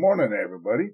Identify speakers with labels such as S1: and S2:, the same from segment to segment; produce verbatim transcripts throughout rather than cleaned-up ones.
S1: morning, everybody.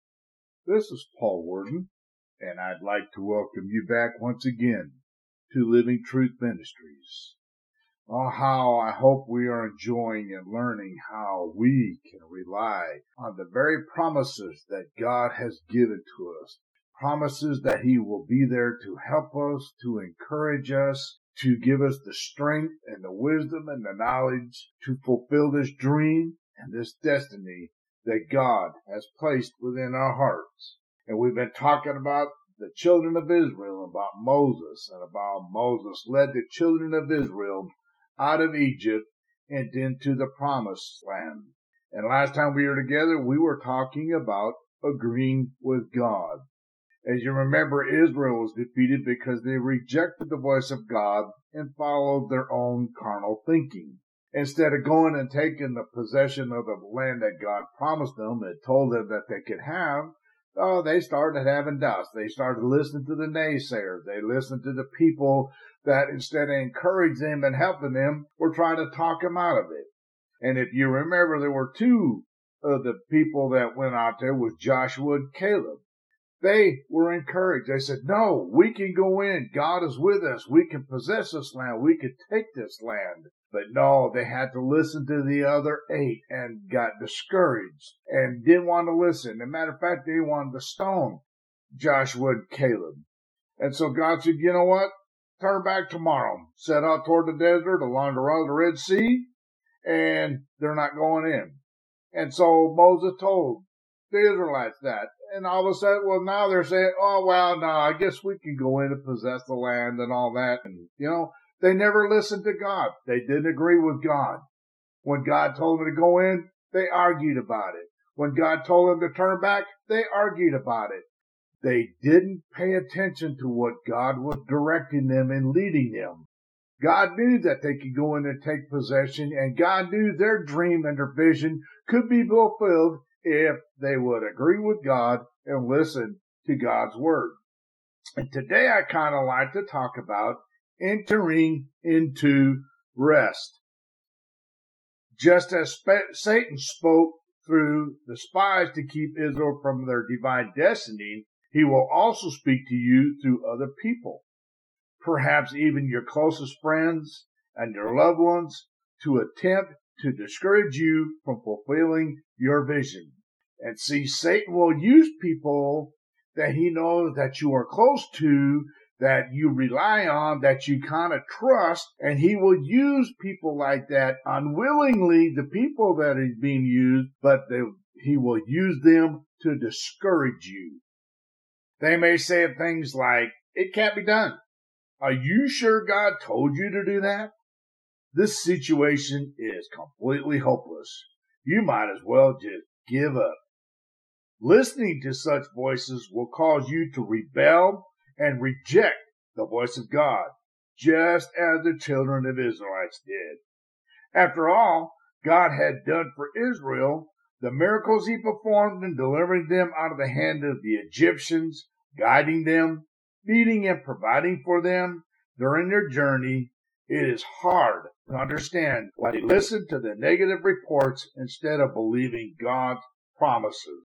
S1: This is Paul Worden, and I'd like to welcome you back once again to Living Truth Ministries. Oh, how I hope we are enjoying and learning how we can rely on the very promises that God has given to us. Promises that He will be there to help us, to encourage us, to give us the strength and the wisdom and the knowledge to fulfill this dream and this destiny that God has placed within our hearts. And we've been talking about the children of Israel, about Moses, and about Moses led the children of Israel out of Egypt and into the promised land. And last time we were together, we were talking about agreeing with God. As you remember, Israel was defeated because they rejected the voice of God and followed their own carnal thinking. Instead of going and taking the possession of the land that God promised them and told them that they could have, oh, they started having doubts. They started listening to the naysayers. They listened to the people that instead of encouraging them and helping them, were trying to talk them out of it. And if you remember, there were two of the people that went out there with Joshua and Caleb. They were encouraged. They said, no, we can go in. God is with us. We can possess this land. We can take this land. But no, they had to listen to the other eight and got discouraged and didn't want to listen. As a matter of fact, they wanted to stone Joshua and Caleb. And so God said, you know what? Turn back tomorrow. Set out toward the desert along the road of the Red Sea, and they're not going in. And so Moses told the Israelites that. And all of a sudden, well, now they're saying, oh, well, no, I guess we can go in and possess the land and all that. And, you know, they never listened to God. They didn't agree with God. When God told them to go in, they argued about it. When God told them to turn back, they argued about it. They didn't pay attention to what God was directing them and leading them. God knew that they could go in and take possession, and God knew their dream and their vision could be fulfilled if they would agree with God and listen to God's word. And today I kind of like to talk about entering into rest. Just as sp- Satan spoke through the spies to keep Israel from their divine destiny, he will also speak to you through other people, perhaps even your closest friends and your loved ones, to attempt to discourage you from fulfilling your vision. And see, Satan will use people that he knows that you are close to, that you rely on, that you kind of trust, and he will use people like that unwillingly, the people that is being used, but they, he will use them to discourage you. They may say things like, it can't be done. Are you sure God told you to do that? This situation is completely hopeless. You might as well just give up. Listening to such voices will cause you to rebel and reject the voice of God, just as the children of Israelites did. After all, God had done for Israel the miracles He performed in delivering them out of the hand of the Egyptians, guiding them, feeding and providing for them during their journey. It is hard to understand why they listened to the negative reports instead of believing God's promises.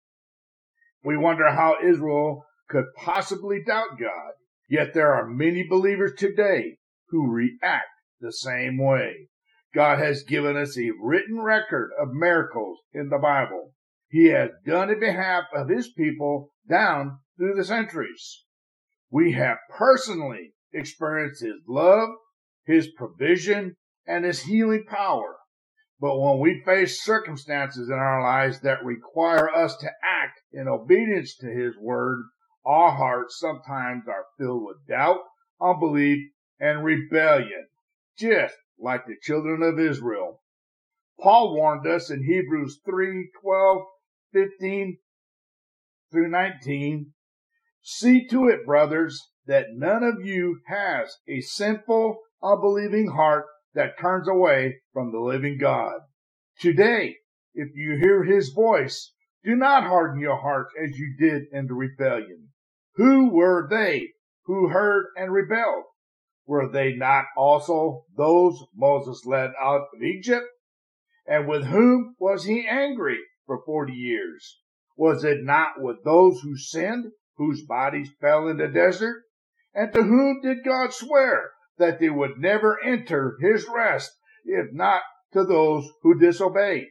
S1: We wonder how Israel could possibly doubt God, yet there are many believers today who react the same way. God has given us a written record of miracles in the Bible. He has done in behalf of His people down through the centuries. We have personally experienced His love, His provision, and His healing power. But when we face circumstances in our lives that require us to act in obedience to His word, our hearts sometimes are filled with doubt, unbelief, and rebellion, just like the children of Israel. Paul warned us in Hebrews three, twelve, fifteen through nineteen, see to it, brothers, that none of you has a sinful, unbelieving heart that turns away from the living God. Today, if you hear His voice, do not harden your hearts as you did in the rebellion. Who were they who heard and rebelled? Were they not also those Moses led out of Egypt? And with whom was he angry for forty years? Was it not with those who sinned, whose bodies fell in the desert? And to whom did God swear that they would never enter his rest, if not to those who disobeyed?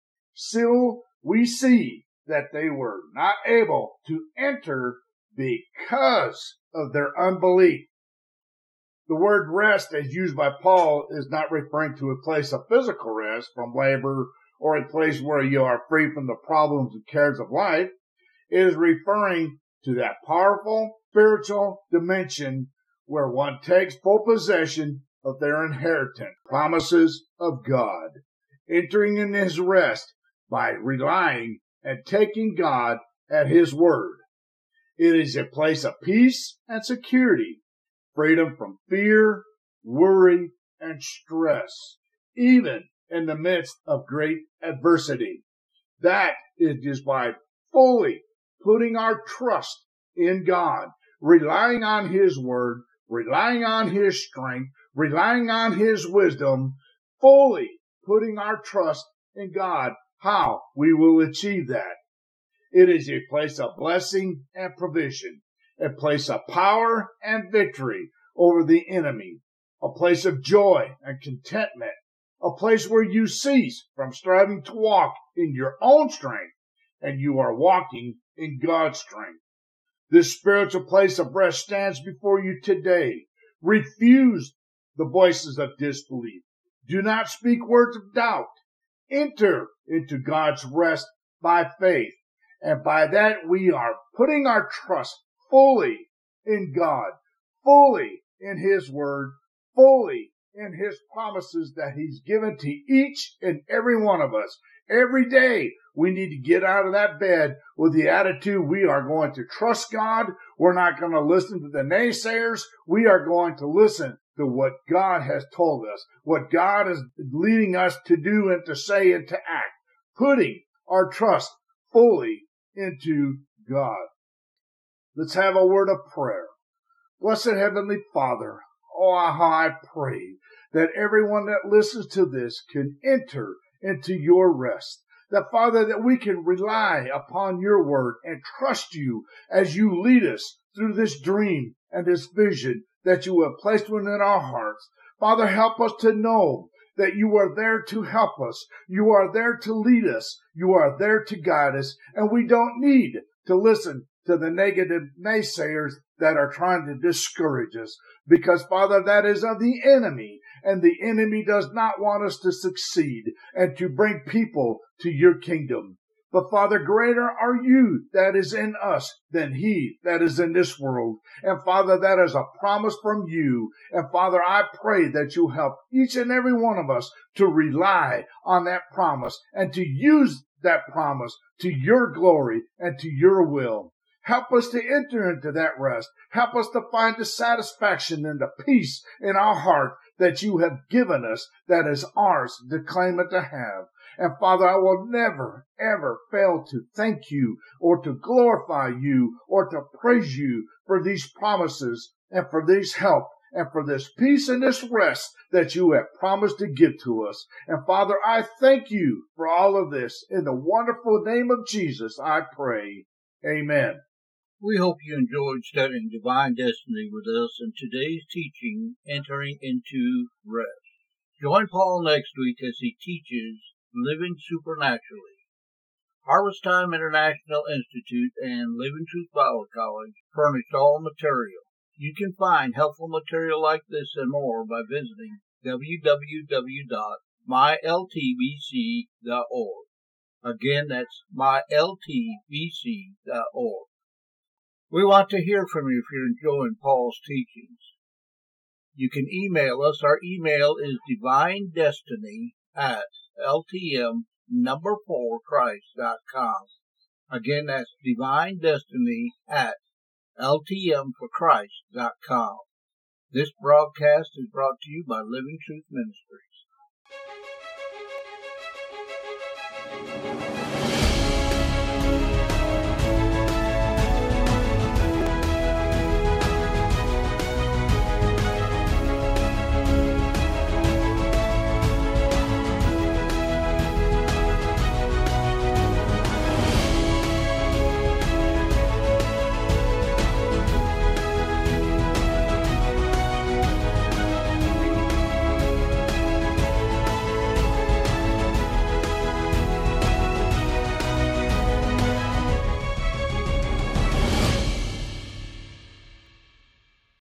S1: Still, we see that they were not able to enter because of their unbelief. The word rest, as used by Paul, is not referring to a place of physical rest from labor or a place where you are free from the problems and cares of life. It is referring to that powerful spiritual dimension where one takes full possession of their inheritance, promises of God, entering in his rest by relying and taking God at his word. It is a place of peace and security, freedom from fear, worry, and stress, even in the midst of great adversity. That is just by fully putting our trust in God, relying on his word, relying on his strength, relying on his wisdom, fully putting our trust in God, how we will achieve that. It is a place of blessing and provision, a place of power and victory over the enemy, a place of joy and contentment, a place where you cease from striving to walk in your own strength and you are walking in God's strength. This spiritual place of rest stands before you today. Refuse the voices of disbelief. Do not speak words of doubt. Enter into God's rest by faith. And by that we are putting our trust fully in God, fully in his word, fully in his promises that he's given to each and every one of us. Every day we need to get out of that bed with the attitude we are going to trust God. We're not going to listen to the naysayers. We are going to listen to what God has told us, what God is leading us to do and to say and to act, putting our trust fully into God. Let's have a word of prayer. Blessed Heavenly Father, oh, how I pray that everyone that listens to this can enter into your rest. That, Father, that we can rely upon your word and trust you as you lead us through this dream and this vision that you have placed within our hearts. Father, help us to know that you are there to help us. You are there to lead us. You are there to guide us. And we don't need to listen to the negative naysayers that are trying to discourage us. Because, Father, that is of the enemy. And the enemy does not want us to succeed and to bring people to your kingdom. But, Father, greater are you that is in us than he that is in this world. And, Father, that is a promise from you. And, Father, I pray that you help each and every one of us to rely on that promise and to use that promise to your glory and to your will. Help us to enter into that rest. Help us to find the satisfaction and the peace in our heart that you have given us, that is ours to claim and to have. And Father, I will never, ever fail to thank you or to glorify you or to praise you for these promises and for this help and for this peace and this rest that you have promised to give to us. And Father, I thank you for all of this. In the wonderful name of Jesus, I pray. Amen.
S2: We hope you enjoyed studying Divine Destiny with us in today's teaching, Entering into Rest. Join Paul next week as he teaches Living Supernaturally. Harvest Time International Institute and Living Truth Bible College furnished all material. You can find helpful material like this and more by visiting w w w dot my l t b c dot org. Again, that's my l t b c dot org. We want to hear from you if you're enjoying Paul's teachings. You can email us. Our email is divinedestiny at ltm number four Christ dot com. Again, that's divinedestiny at ltm for Christ dot com. This broadcast is brought to you by Living Truth Ministries.